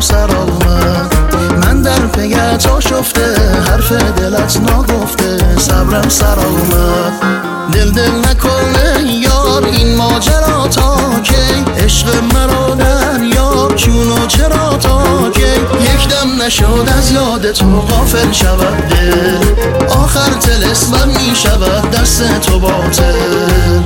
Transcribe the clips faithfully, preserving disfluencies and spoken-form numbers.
سر آمد. من در پیت آشفته، حرف دلت ناگفته، صبرم سر آمد. دل دل نکنه یار این ماجرا تا کی، عشق مرا دریا چون و چرا تا کی. یک دم نشد از یاد تو غافل شود دل، آخر طلسمم می شود دست تو باطل.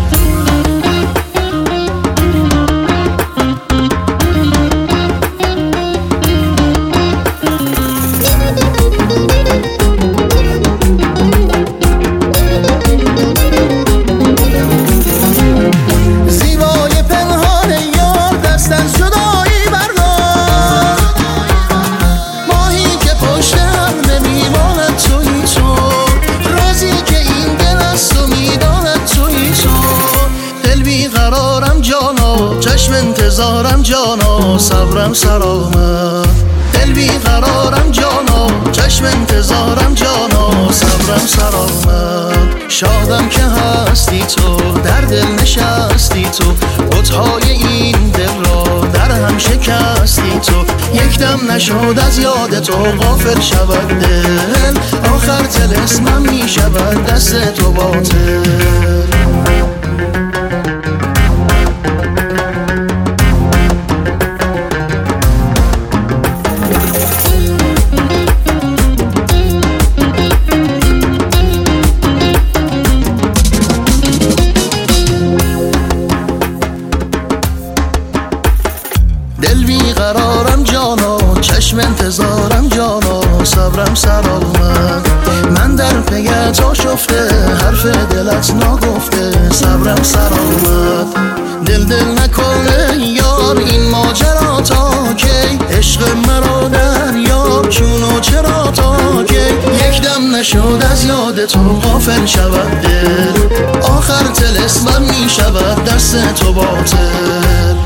چشم انتظارم جانا صبرم سر آمد. دل بیقرارم جانا، چشم انتظارم جانا صبرم سر آمد. شادم که هستی تو، در دل نشستی تو، بت‌های این دل را در هم شکستی تو. یک دم نشد از یاد تو غافل شود دل، آخر طلسمم می شود دست تو باطل. دل بیقرارم جانا، چشم انتظارم جانا صبرم سر آمد. من در پیت آشفته، حرف دلت ناگفته، صبرم سر آمد. دل دل نکنه یار این ماجرا تا کی، عشق مرا دریا چون و چرا تا کی. یک دم نشد از یاد تو غافل شود دل، آخر طلسمم می شود دست تو باطل.